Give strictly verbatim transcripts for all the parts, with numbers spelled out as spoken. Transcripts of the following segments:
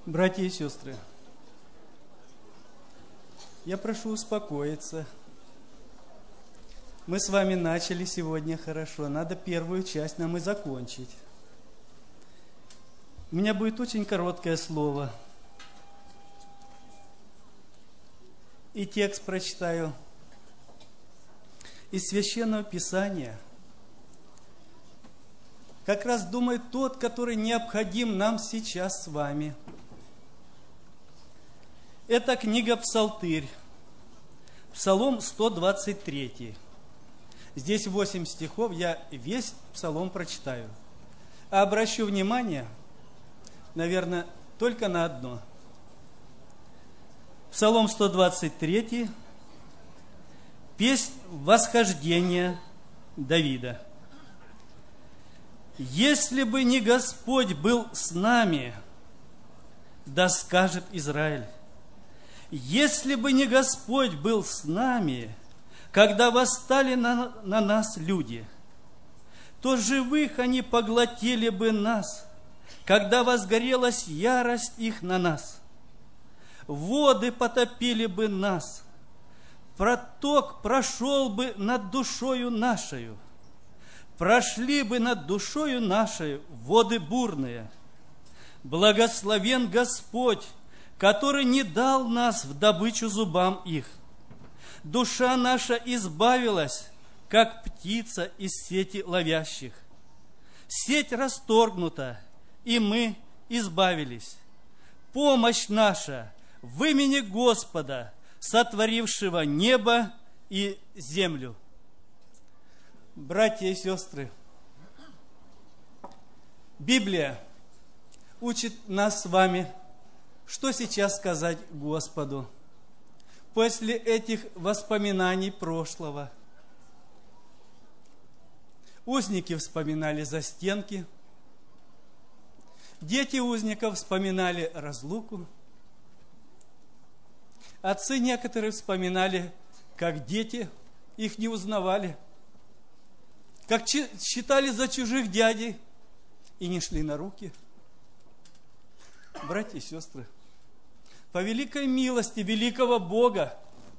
Братья и сестры, я прошу успокоиться. Мы с вами начали сегодня хорошо. Надо первую часть нам и закончить. У меня будет очень короткое слово. И текст прочитаю из Священного Писания. Как раз думаю, тот, который необходим нам сейчас с вами. Это книга Псалтырь, Псалом сто двадцать три. Здесь восемь стихов, я весь псалом прочитаю. А обращу внимание, наверное, только на одно. Псалом сто двадцать три, песнь восхождения Давида. «Если бы не Господь был с нами, да скажет Израиль, если бы не Господь был с нами, когда восстали на, на нас люди, то живых они поглотили бы нас, когда возгорелась ярость их на нас. Воды потопили бы нас, проток прошел бы над душою нашею, прошли бы над душою нашей воды бурные. Благословен Господь, который не дал нас в добычу зубам их. Душа наша избавилась, как птица из сети ловящих. Сеть расторгнута, и мы избавились. Помощь наша в имени Господа, сотворившего небо и землю». Братья и сестры, Библия учит нас с вами, что сейчас сказать Господу после этих воспоминаний прошлого. Узники вспоминали застенки, дети узников вспоминали разлуку, отцы некоторые вспоминали, как дети их не узнавали, как считали за чужих дядей и не шли на руки. Братья и сестры, по великой милости великого Бога,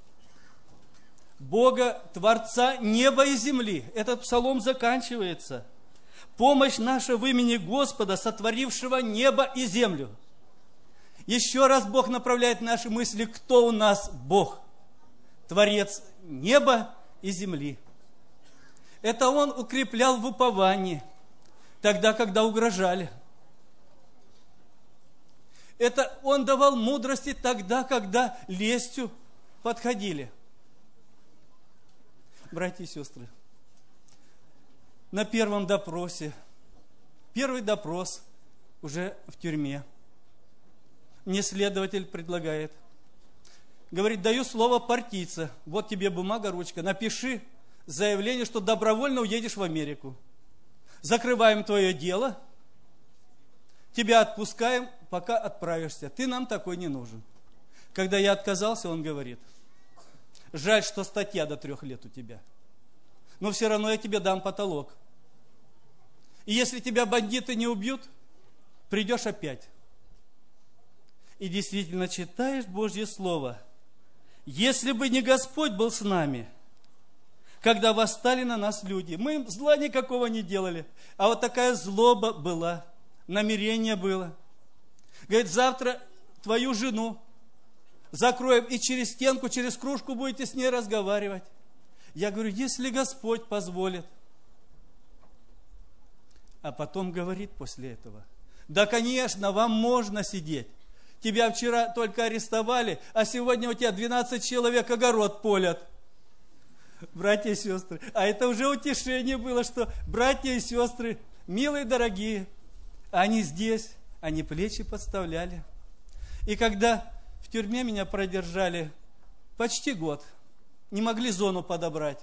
Бога, Творца неба и земли, этот псалом заканчивается. Помощь наша в имени Господа, сотворившего небо и землю. Еще раз Бог направляет наши мысли, кто у нас Бог, Творец неба и земли. Это Он укреплял в уповании, тогда, когда угрожали. Это Он давал мудрости тогда, когда лестью подходили. Братья и сестры, на первом допросе, первый допрос уже в тюрьме, мне следователь предлагает, говорит: даю слово партийца, вот тебе бумага, ручка, напиши заявление, что добровольно уедешь в Америку. Закрываем твое дело, тебя отпускаем, пока отправишься. Ты нам такой не нужен. Когда я отказался, он говорит: жаль, что статья до трех лет у тебя, но все равно я тебе дам потолок. И если тебя бандиты не убьют, придешь опять. И действительно читаешь Божье Слово. Если бы не Господь был с нами, когда восстали на нас люди, мы им зла никакого не делали, а вот такая злоба была, намерение было. Говорит: завтра твою жену закроем и через стенку, через кружку будете с ней разговаривать. Я говорю: если Господь позволит. А потом говорит после этого: да, конечно, вам можно сидеть. Тебя вчера только арестовали, а сегодня у тебя двенадцать человек огород полят. Братья и сестры, а это уже утешение было, что братья и сестры, милые, дорогие, они здесь, они плечи подставляли. И когда в тюрьме меня продержали почти год, не могли зону подобрать,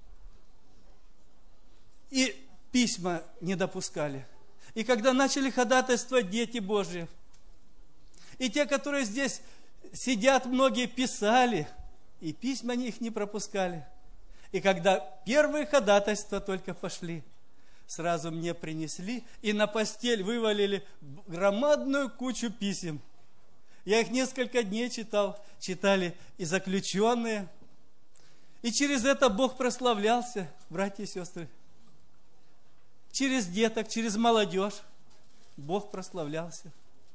и письма не допускали. И когда начали ходатайствовать дети Божьи, и те, которые здесь сидят, многие писали, и письма их не пропускали. И когда первые ходатайства только пошли, сразу мне принесли и на постель вывалили громадную кучу писем. Я их несколько дней читал, читали и заключенные. И через это Бог прославлялся, братья и сестры. Через деток, через молодежь Бог прославлялся.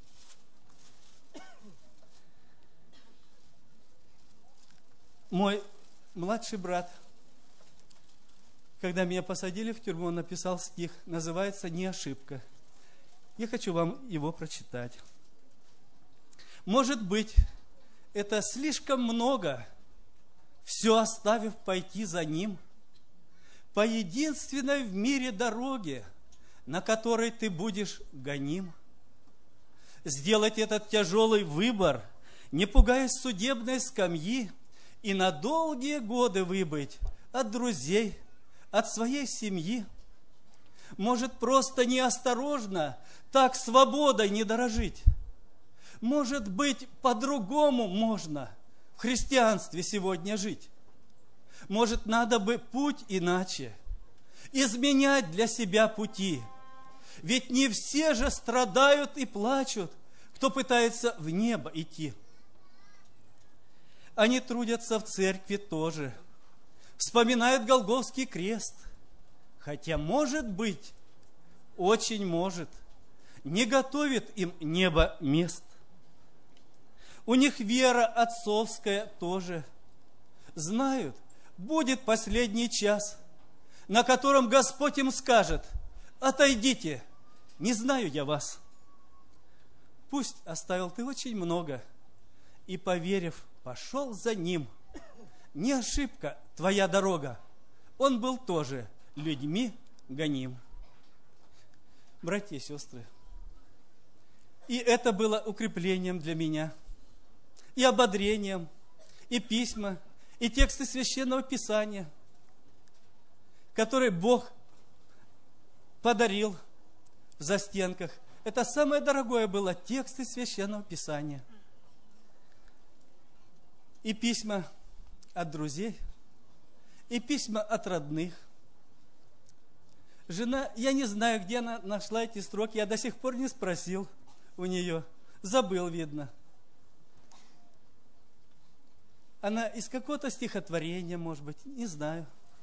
Мой младший брат, когда меня посадили в тюрьму, он написал стих, называется «Не ошибка». Я хочу вам его прочитать. Может быть, это слишком много, все оставив пойти за ним, по единственной в мире дороге, на которой ты будешь гоним. Сделать этот тяжелый выбор, не пугаясь судебной скамьи, и на долгие годы выбыть от друзей, от своей семьи. Может, просто неосторожно так свободой не дорожить. Может быть, по-другому можно в христианстве сегодня жить. Может, надо бы путь иначе, изменять для себя пути. Ведь не все же страдают и плачут, кто пытается в небо идти. Они трудятся в церкви тоже, вспоминают Голгофский крест. Хотя, может быть, очень может, не готовит им небо мест. У них вера отцовская тоже. Знают, будет последний час, на котором Господь им скажет: отойдите, не знаю я вас. Пусть оставил ты очень много, и, поверив, пошел за ним. Не ошибка твоя дорога, он был тоже людьми гоним. Братья и сестры, и это было укреплением для меня, и ободрением, и письма, и тексты Священного Писания, которые Бог подарил в застенках. Это самое дорогое было, тексты Священного Писания. И письма от друзей, и письма от родных. Жена, я не знаю, где она нашла эти строки, я до сих пор не спросил у нее, забыл, видно. Она из какого-то стихотворения, может быть, не знаю.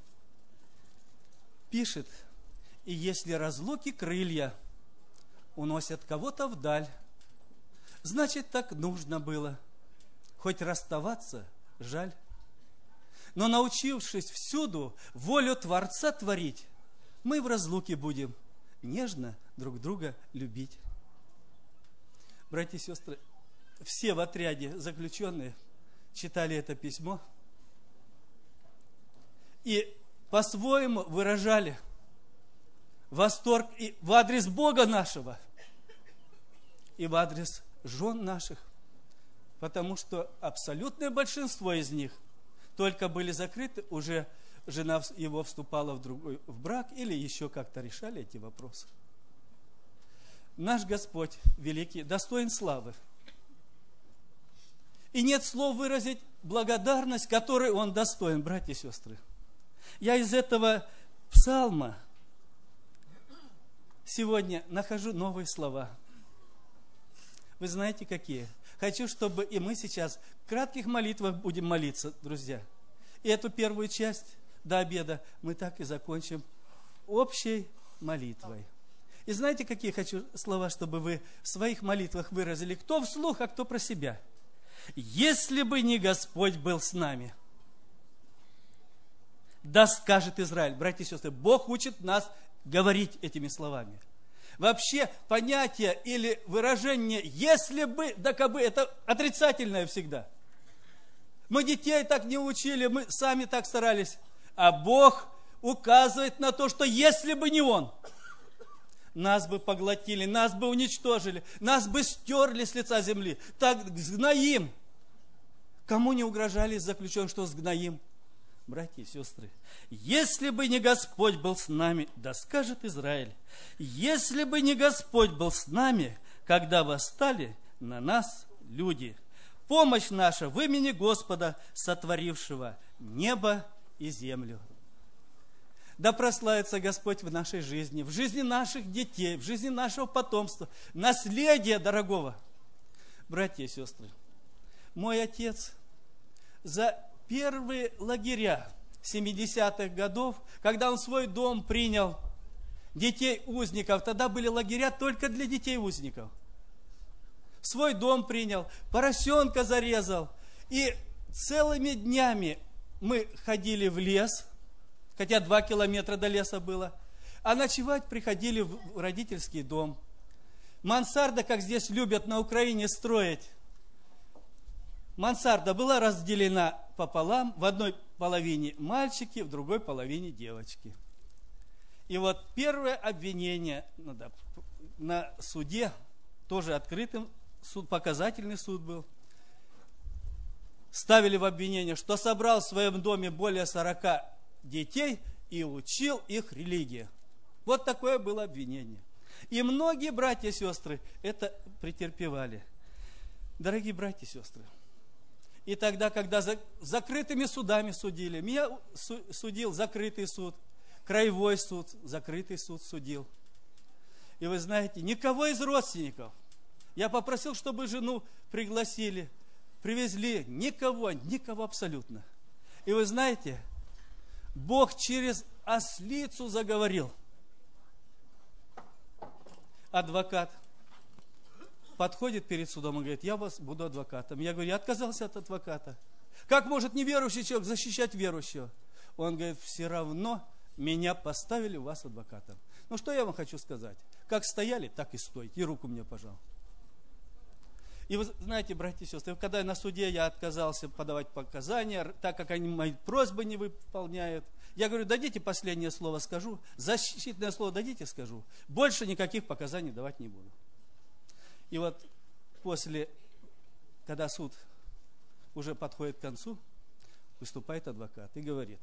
Пишет: и если разлуки крылья уносят кого-то вдаль, значит, так нужно было, хоть расставаться жаль. Но научившись всюду волю Творца творить, мы в разлуке будем нежно друг друга любить. Братья и сестры, все в отряде заключенные читали это письмо и по-своему выражали восторг и в адрес Бога нашего, и в адрес жен наших, потому что абсолютное большинство из них только были закрыты, уже жена его вступала в другой в брак или еще как-то решали эти вопросы. Наш Господь великий, достоин славы. И нет слов выразить благодарность, которой Он достоин, братья и сестры. Я из этого псалма сегодня нахожу новые слова. Вы знаете, какие? Хочу, чтобы и мы сейчас в кратких молитвах будем молиться, друзья. И эту первую часть до обеда мы так и закончим общей молитвой. И знаете, какие хочу слова, чтобы вы в своих молитвах выразили, кто вслух, а кто про себя. Если бы не Господь был с нами, да скажет Израиль. Братья и сестры, Бог учит нас говорить этими словами. Вообще понятие или выражение «если бы», да кабы, это отрицательное всегда. Мы детей так не учили, мы сами так старались. А Бог указывает на то, что если бы не Он, нас бы поглотили, нас бы уничтожили, нас бы стерли с лица земли. Так сгноим. Кому не угрожали заключенным, что сгноим? Братья и сестры, если бы не Господь был с нами, да скажет Израиль, если бы не Господь был с нами, когда восстали на нас люди, помощь наша в имени Господа, сотворившего небо и землю. Да прославится Господь в нашей жизни, в жизни наших детей, в жизни нашего потомства, наследия дорогого. Братья и сестры, мой отец за первые лагеря семидесятых годов, когда он в свой дом принял детей узников, тогда были лагеря только для детей узников. В свой дом принял, поросенка зарезал. И целыми днями мы ходили в лес, хотя два километра до леса было, а ночевать приходили в родительский дом. Мансарда, как здесь любят на Украине строить, мансарда была разделена пополам, в одной половине мальчики, в другой половине девочки. И вот первое обвинение на суде, тоже открытым, суд, показательный суд был, ставили в обвинение, что собрал в своем доме более сорока детей и учил их религии. Вот такое было обвинение. И многие братья и сестры это претерпевали. Дорогие братья и сестры, и тогда, когда за закрытыми судами судили, меня судил закрытый суд, краевой суд, закрытый суд судил. И вы знаете, никого из родственников. Я попросил, чтобы жену пригласили, привезли. Никого, никого абсолютно. И вы знаете, Бог через ослицу заговорил. Адвокат подходит перед судом и говорит: я вас буду адвокатом. Я говорю: я отказался от адвоката. Как может неверующий человек защищать верующего? Он говорит: все равно меня поставили вас адвокатом. Ну что я вам хочу сказать? Как стояли, так и стойте. И руку мне пожал. И вы знаете, братья и сестры, когда на суде я отказался подавать показания, так как они мои просьбы не выполняют, я говорю: дадите последнее слово, скажу. Защитное слово дадите, скажу. Больше никаких показаний давать не буду. И вот после, когда суд уже подходит к концу, выступает адвокат и говорит: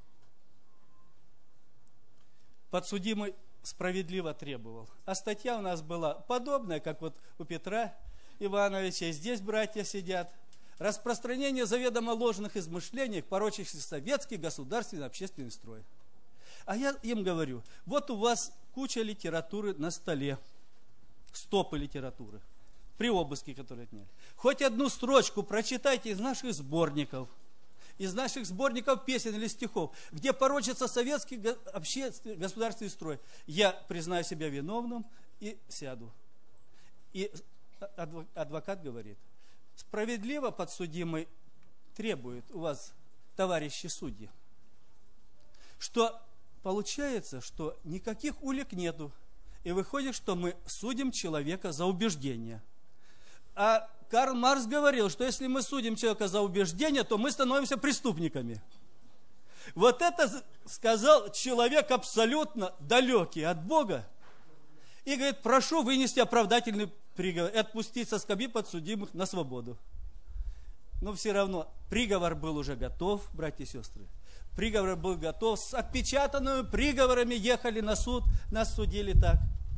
подсудимый справедливо требовал. А статья у нас была подобная, как вот у Петра Ивановича, и здесь братья сидят. Распространение заведомо ложных измышлений, порочащих советский, государственный, общественный строй. А я им говорю: вот у вас куча литературы на столе, стопы литературы, при обыске, которые отняли. Хоть одну строчку прочитайте из наших сборников, из наших сборников песен или стихов, где порочится советский общественный, государственный строй. Я признаю себя виновным и сяду. И адвокат говорит: справедливо подсудимый требует у вас, товарищи судьи, что получается, что никаких улик нету, и выходит, что мы судим человека за убеждение. А Карл Маркс говорил, что если мы судим человека за убеждение, то мы становимся преступниками. Вот это сказал человек абсолютно далекий от Бога. И говорит: прошу вынести оправдательный приговор и отпустить со скамьи подсудимых на свободу. Но все равно приговор был уже готов, братья и сестры. Приговор был готов, с отпечатанными приговорами ехали на суд, нас судили так.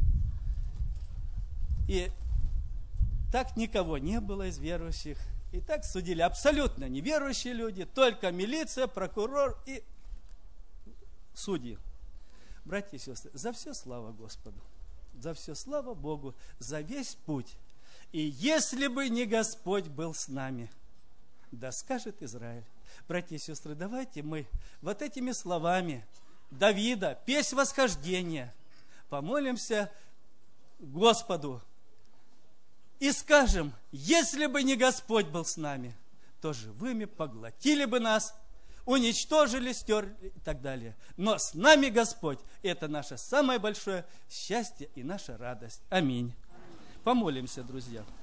И так никого не было из верующих. И так судили абсолютно неверующие люди, только милиция, прокурор и судьи. Братья и сестры, за все слава Господу, за все слава Богу, за весь путь. И если бы не Господь был с нами, да скажет Израиль. Братья и сестры, давайте мы вот этими словами Давида, песнь восхождения, помолимся Господу и скажем: если бы не Господь был с нами, то живыми поглотили бы нас, уничтожили, стерли и так далее. Но с нами Господь – это наше самое большое счастье и наша радость. Аминь. Помолимся, друзья.